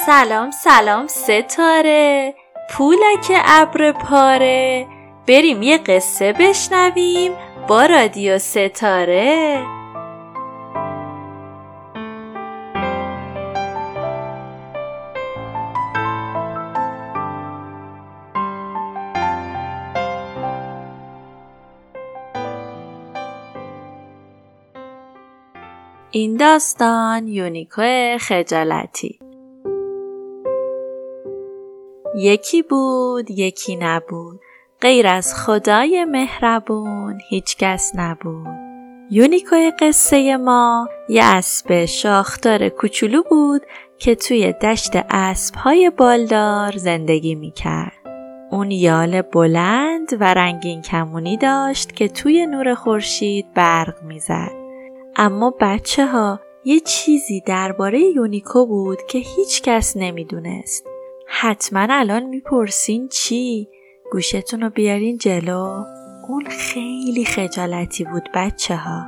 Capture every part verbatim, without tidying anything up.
سلام سلام ستاره، پولک ابر پاره، بریم یه قصه بشنویم با رادیو ستاره. این داستان یونیکو خجالتی. یکی بود یکی نبود، غیر از خدای مهربون هیچ کس نبود. یونیکو قصه ما یه اسب شاخدار کوچولو بود که توی دشت اسب‌های بالدار زندگی میکرد. اون یال بلند و رنگین کمونی داشت که توی نور خورشید برق میزد. اما بچه ها یه چیزی درباره یونیکو بود که هیچ کس نمیدونست. حتما الان میپرسین چی؟ گوشتون رو بیارین جلو. اون خیلی خجالتی بود بچه ها.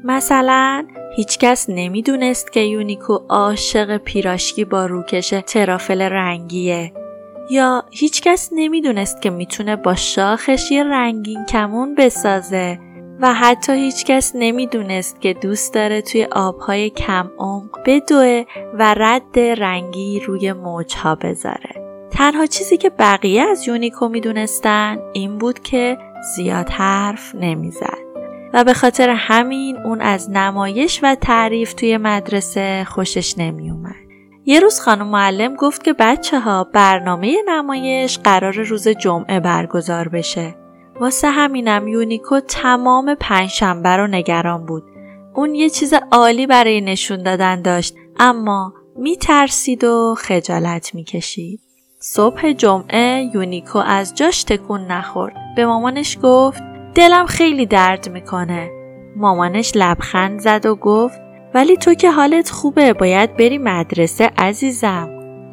مثلا هیچ کس نمیدونست که یونیکو عاشق پیراشکی با روکش ترافل رنگیه، یا هیچ کس نمیدونست که میتونه با شاخش یه رنگین کمون بسازه، و حتی هیچ کس نمیدونست که دوست داره توی آبهای کم عمق بدوه و رد رنگی روی موجها بذاره. تنها چیزی که بقیه از یونیکو میدونستن این بود که زیاد حرف نمیزد و به خاطر همین اون از نمایش و تعریف توی مدرسه خوشش نمیومد. یه روز خانم معلم گفت که بچه ها برنامه نمایش قرار روز جمعه برگزار بشه. واسه همینم یونیکو تمام پنجشنبه رو نگران بود. اون یه چیز عالی برای نشون دادن داشت، اما میترسید و خجالت میکشید. صبح جمعه یونیکو از جاش تکون نخورد. به مامانش گفت دلم خیلی درد میکنه. مامانش لبخند زد و گفت ولی تو که حالت خوبه، باید بری مدرسه عزیزم.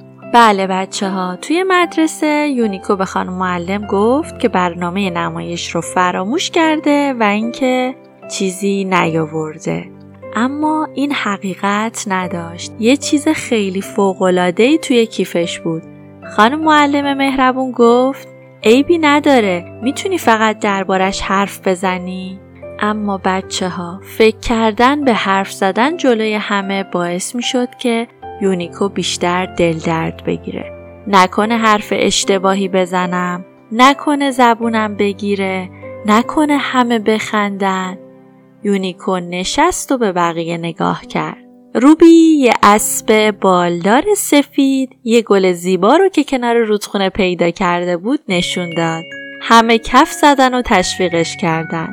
بله بچه ها، توی مدرسه یونیکو به خانم معلم گفت که برنامه نمایش رو فراموش کرده و اینکه چیزی نیاورده. اما این حقیقت نداشت. یه چیز خیلی فوق‌العاده‌ای توی کیفش بود. خانم معلم مهربون گفت عیبی نداره، میتونی فقط دربارش حرف بزنی. اما بچه ها فکر کردن به حرف زدن جلوی همه باعث میشد که یونیکو بیشتر دل درد بگیره. نکنه حرف اشتباهی بزنم، نکنه زبونم بگیره، نکنه همه بخندن. یونیکو نشست و به بقیه نگاه کرد. روبی یه اسب بالدار سفید یه گل زیبا رو که کنار رودخونه پیدا کرده بود نشون داد. همه کف زدن و تشویقش کردن.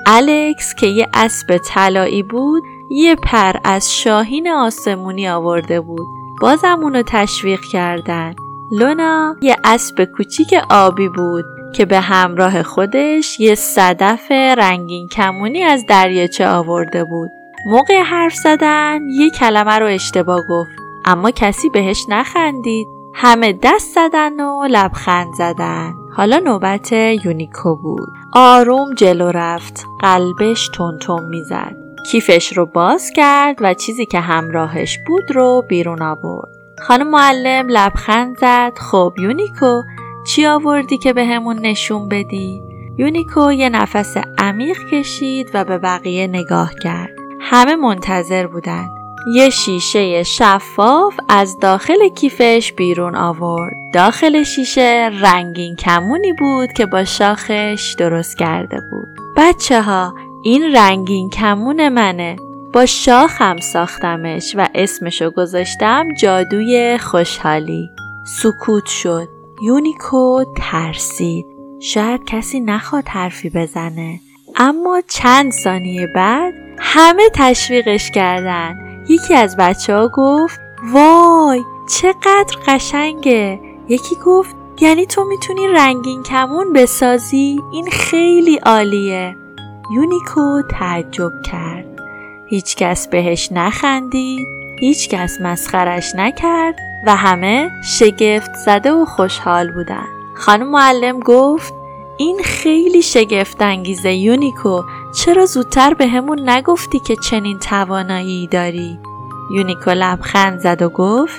الکس که یه اسب طلایی بود یه پر از شاهین آسمونی آورده بود. بازم اونو تشویق کردن. لونا یه اسب کوچیک آبی بود که به همراه خودش یه صدف رنگین کمونی از دریاچه آورده بود. موقع حرف زدن یه کلمه رو اشتباه گفت، اما کسی بهش نخندید. همه دست زدن و لبخند زدن. حالا نوبت یونیکو بود. آروم جلو رفت. قلبش تون تون میزد. کیفش رو باز کرد و چیزی که همراهش بود رو بیرون آورد. خانم معلم لبخند زد. خب یونیکو، چی آوردی که به همون نشون بدی؟ یونیکو یه نفس عمیق کشید و به بقیه نگاه کرد. همه منتظر بودن. یه شیشه شفاف از داخل کیفش بیرون آورد. داخل شیشه رنگین کمونی بود که با شاخش درست کرده بود. بچه ها، این رنگین کمون منه. با شاخم ساختمش و اسمشو گذاشتم جادوی خوشحالی. سکوت شد. یونیکو ترسید. شاید کسی نخواد حرفی بزنه. اما چند ثانیه بعد همه تشویقش کردن. یکی از بچه ها گفت وای چقدر قشنگه. یکی گفت یعنی تو میتونی رنگین کمون بسازی؟ این خیلی عالیه. یونیکو تعجب کرد. هیچ کس بهش نخندید، هیچ کس مسخرش نکرد و همه شگفت زده و خوشحال بودن. خانم معلم گفت این خیلی شگفت انگیزه یونیکو، چرا زودتر به همون نگفتی که چنین توانایی داری؟ یونیکو لبخند زد و گفت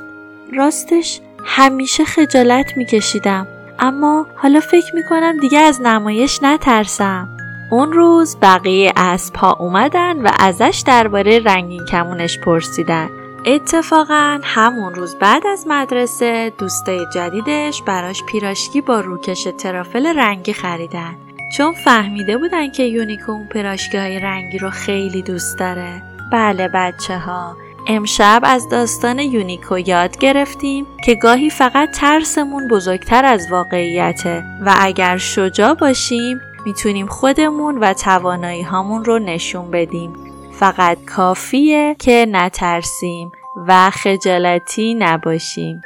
راستش همیشه خجالت میکشیدم، اما حالا فکر میکنم دیگه از نمایش نترسم. اون روز بقیه اسب‌ها اومدن و ازش درباره رنگین کمونش پرسیدن. اتفاقاً همون روز بعد از مدرسه دوستای جدیدش براش پیراشکی با روکش ترافل رنگی خریدن، چون فهمیده بودن که یونیکو اون پیراشکی‌های رنگی رو خیلی دوست داره. بله بچه ها، امشب از داستان یونیکو یاد گرفتیم که گاهی فقط ترسمون بزرگتر از واقعیته و اگر شجاع باشیم میتونیم خودمون و توانایی هامون رو نشون بدیم. فقط کافیه که نترسیم و خجالتی نباشیم.